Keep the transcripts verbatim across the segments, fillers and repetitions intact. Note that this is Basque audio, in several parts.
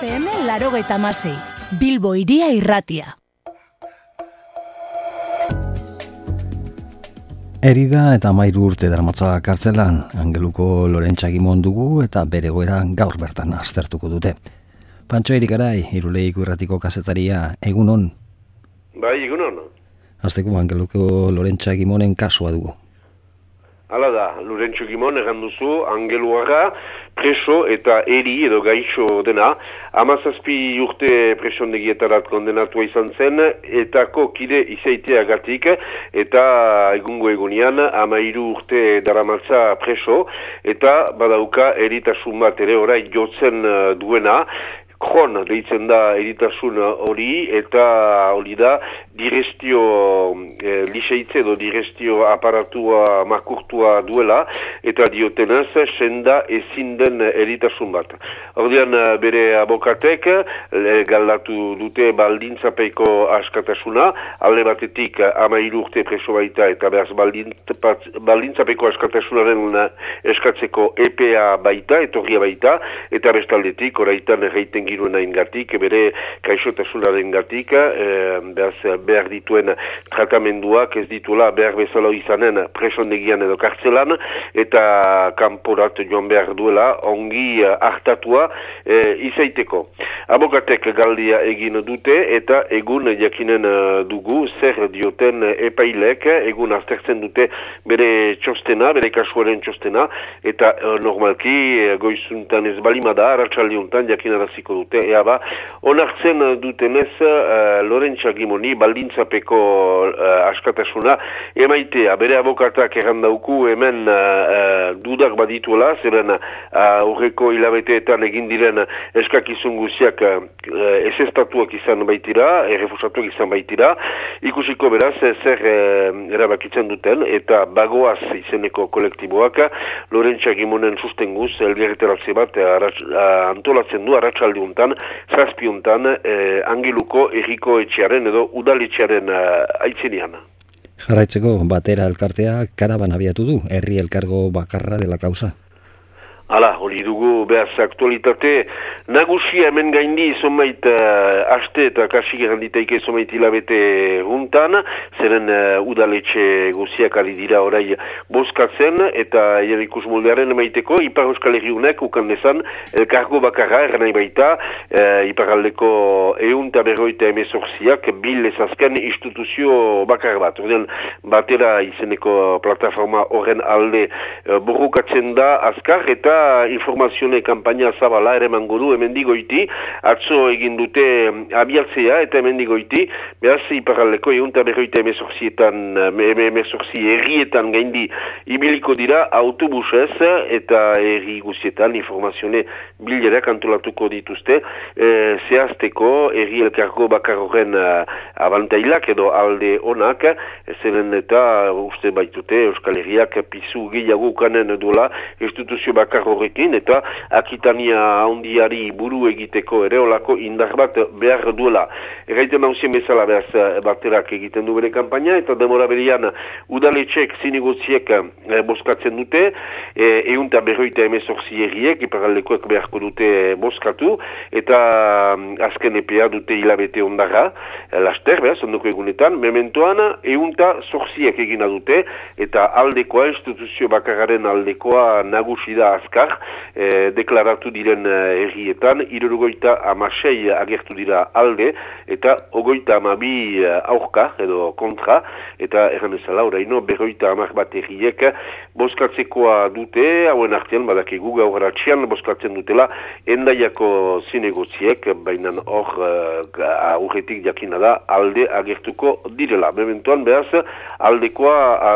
F M laurogeita hamasei, Bilbo Hiria Irratia. Erida eta hamairu urte darmatza kartzelan, Angeluko Lorentxagimon dugu eta bere egoera gaur bertan aztertuko dute. Pantxo Erikarai, Iruleiko Irratiko kazetaria, egunon? Bai, egunon. Azteko Angeluko Lorentxagimonen kasua dugu. Hala da, Lorentxagimon egan duzu, Angeluarra, preso eta eri edo gaixo dena, hamazazpi urte presondegietarat kondenatua izan zen, etako kide izaiteagatik, eta egungo egunean hamairu urte daramatza preso, eta badauka eritasun bat ere orai jotzen duena, Kron deitzen da eritasun hori, eta hori da direstio e, liseitze edo direstio aparatua makurtua duela, eta diotenez senda ezin den eritasun bat. Ordean bere abokatek galdatu dute baldintzapeiko askatasuna, alde batetik hamairu urte preso baita eta behaz baldintzapeko askatasunaren eskatzeko epea baita, etorria baita, eta bestaldetik oraitan erreiten giruena ingatik, bere kaixotasunaren gatik, e, behaz behar dituen tratamenduak ez dituela behar bezala izanen presondegian edo kartzelan, eta kanporat joan behar duela ongi hartatua e, izaiteko. Abokatek galdia egin dute eta egun jakinen dugu zer dioten epailek, egun aztertzen dute bere txostena, bere kasuaren txostena, eta e, normalki goizuntan ez balimada, arratsaldeuntan jakinaraziko dute, ea ba, onartzen dutenez uh, Lorentxagimoni baldintzapeko uh, askatasuna emaitea. Bere abokatak errandauku hemen uh, uh, dudak badituela, zeren horreko uh, hilabeteetan egin diren eskakizun guziak uh, ezestatuak izan baitira, errefusatuak izan baitira, ikusiko beraz zer uh, erabakitzen duten, eta bagoaz izeneko kolektiboak Lorentxagimonen sustenguz elgerreteratze bat uh, antolatzen du arratsaldeuntan, zazpiuntan eh, Angeluko erriko etxearen edo udaletxearen eh, aitzenian. Jarraitzeko batera elkartea karaban abiatu du, herri elkargo bakarra dela kausa. Hala, hori dugu behaz aktualitate nagusia hemen gaindi zonbait uh, aste eta kasik erranditaike zonbait hilabete juntan, zeren uh, udaletxe guziak ari dira orai bozkatzen, eta ikus moldearen emaiteko Ipar Euskal Herriunek ukan dezan elkargo bakarra erranai baita uh, Iparaldeko ehun eta berroita emezorziak bil ezazken instituzio bakar bat. Ordean batera izeneko plataforma horren alde uh, borrokatzen da azkar, eta informazione kampaina zabala ere mangodu emendigoiti, atzo egin dute abiatzea eta emendigoiti, behaz Iparraldeko eunta berroita emezorzietan, emezorzi errietan gaindi ibiliko dira autobusez, eta erri guzietan informazione bilerak antolatuko dituzte, e, zehazteko erri elkargo bakar horren abantailak edo alde onak, zeren eta uste baitute Euskal Herriak pizu gehiago ukanen duela instituzio bakar horrekin, eta Akitania handiari buru egiteko ere olako indar bat behar duela. Erraiten hausien bezala behaz baterak egiten du bere kampaina, eta demora berian udaletxek zinegotziek eh, boskatzen dute, eh, eunta berroita emezorzi erriek, Iparaldekoek beharko dute boskatu, eta um, azken epea dute hilabete ondarra, eh, laster behaz, ondoko egunetan, mementoan eunta zorziek egina dute, eta aldekoa, instituzio bakararen aldekoa nagusi da azkar, e, deklaratu diren errietan, hirurogeita hamasei agertu dira alde, eta ogoita hamabi aurka edo kontra, eta erran ezala oraino berroita hamar bat erriek boskatzekoa dute, hauen artean badakigu gaur ratxian boskatzen dutela Endaiako zinegotziek, baina hor uh, aurretik jakina da alde agertuko direla. Mementoan behaz aldekoa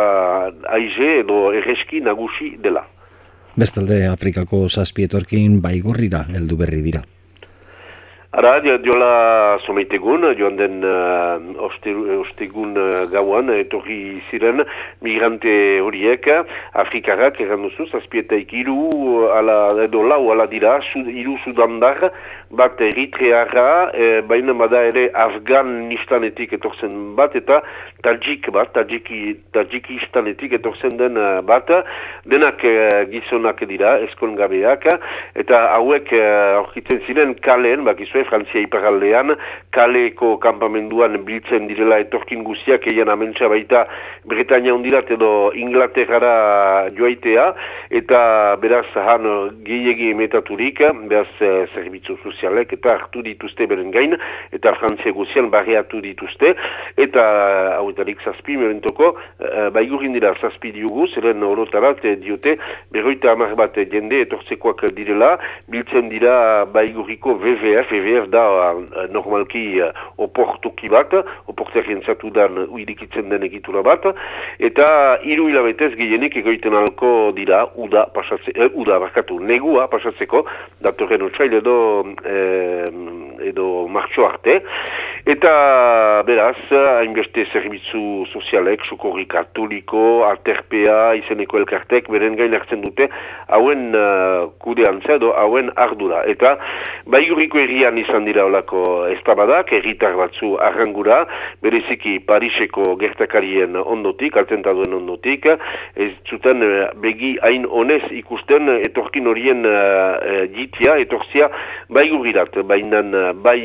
uh, aize edo erreski nagusi dela. Bestalde, Afrikako zazpi etorkin baigorrira heldu berri dira. Ara, diola someitegun, joan den uh, oste, ostegun uh, gauan, etorri ziren migrante horiek, Afrikarrak, erran duzu, zazpietaik iru, ala, edo lau ala dira, sud, iru sudandar, bat eritrearra, e, baina bada ere Afganistanetik etorzen bat, eta Tajik bat, Tajiki, Tajikistanetik etorzen den bat, denak uh, gizonak dira, eskongabeak, eta hauek aurkitzen uh, ziren Kalen, bakizue, Frantzia iparaldean, Kaleko kampamenduan biltzen direla etorkin guziak, eian amentsa baita Bretania ondirat edo Inglaterrara joaitea, eta beraz han gehiegi emetaturik, beraz uh, zerbitzu sozialek, eta hartu dituzte beren gain, eta Frantzia guzian barriatu dituzte, eta hauetarik zazpi, mementoko, uh, baigurin dira zazpi diugu, zeren orotarat eh, diote, berroita hamar bat jende etortzekoak direla, biltzen dira baiguriko W W F, W W F da uh, normalki uh, oportuki bat, oporterien zatu dan uidikitzen den egitura bat, eta hiru hilabetez gehienik egoiten alko dira, uda, pasatze, eh, uda barkatu, negua pasatzeko, datorren otsail edo, eh, edo martxo arte, eta beraz, hainbeste zerbitzu sozialek, sokorri katoliko, aterpea, izeneko elkartek, beren gain hartzen dute, hauen uh, kudeantza edo hauen ardura. Eta baiguriko herrian izan dira olako eztabadak, herritar batzu arrangura, bereziki Pariseko gertakarien ondotik, atentaduen ondotik, ez zuten uh, begi hain honez ikusten etorkin horien uh, jitia, etorzia baigurirat, bainan uh, bai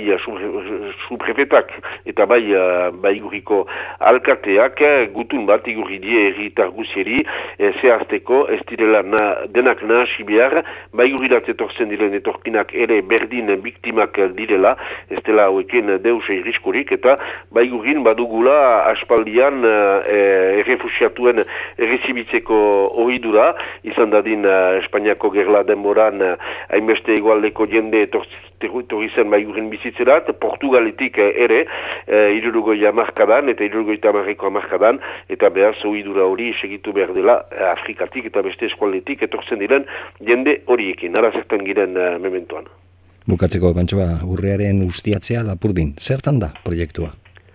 suprefetak eta bai uh, baiguriko alkateak gutun bat igurri die herritar guzieri e, zehazteko ez direla na, denak nahasi behar, baigurirat etortzen diren etorkinak ere berdin biktimak direla, ez dela hauekin deus irriskorik, eta baigurin badugula aspaldian e, errefusiatuen errezibitzeko ohidura, izan dadin uh, Espainiako gerla denboran hainbeste egualdeko jende etorri zen baigurin bizitzerat, Portugaletik ere, e, irurugoi amarkadan eta irurugoi tamarreko amarkadan, eta behar zoidura hori segitu behar dela Afrikatik eta beste eskualdetik etortzen diren jende horiekin, ara zertan giren uh, mementoan. Bukatzeko, Pantsoa, urrearen ustiatzea Lapurdin, zertan da proiektua?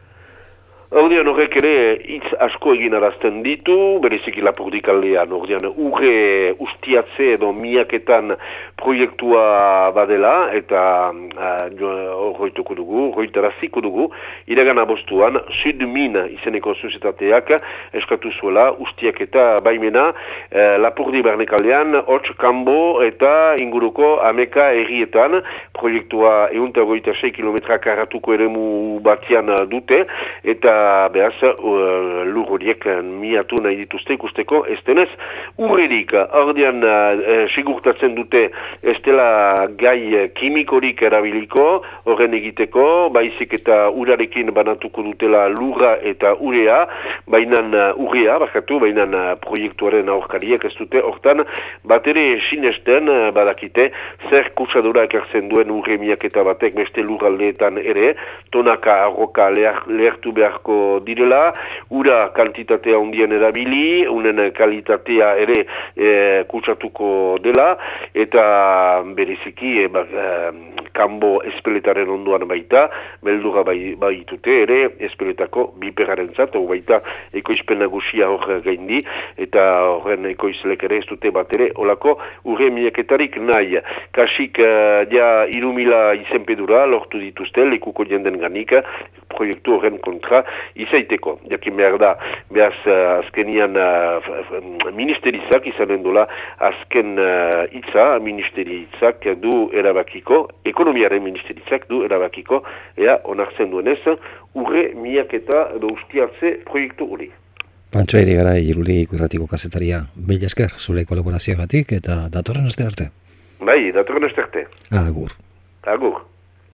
Ordean horrek ere hitz asko egin arazten ditu, bereziki Lapurdik aldean, ordean urre ustiatze edo miaketan proiektua badela, eta horreituko uh, dugu, horretaraziko dugu, iragan abostuan, Sudmin izeneko sozietateak eskatu zuela ustiaketa baimena uh, Lapurdi barnekaldean, hots kanbo eta inguruko ameka errietan, proiektua ehunta hogeita sei kilometra karratuko eremu batian dute, eta behaz, uh, lur horiek miatu nahi dituzte ikusteko, ez denez, urrerik, ordean uh, sigurtatzen dute ez dela gai kimikorik erabiliko, horren egiteko, baizik eta urarekin banatuko dutela lurra eta urea, bainan uh, urea, bakatu, bainan uh, proiektuaren aurkariek ez dute, hortan, bat ere sinesten, uh, badakite, zer kutsadura ekartzen duen urre miaketa batek beste lurraldeetan ere, tonaka arroka leher, lehertu beharko direla, ura kantitatea ondien erabili, unen kalitatea ere e, kutsatuko dela, eta bereziki e, ba, e, kanbo espeletaren ondoan baita, beldura bai, baitute ere espeletako biperaren zat, baita ekoizpen nagusia hor gaindi, eta horren ekoizlek ere ez dute bat ere, olako urre miaketarik nahi. Kasik uh, ja irumila izenpedura lortu dituzte, lekuko jenden ganik, proiektu horren kontra izaiteko. Jakin behar da, behaz uh, azkenian uh, ministerizak izanen dola, azken uh, itza, ministeritzak du erabakiko, ekonomiaren ministeritzak du erabakiko, ea onartzen duenez, urre miaketa edo ustiatze proiektu hori. Pantsoa Irigaray, Irulegiko irratiko kazetaria, mila esker zure kolaborazioagatik eta datorren aste arte. Bai, datorren aste arte. Agur. Agur.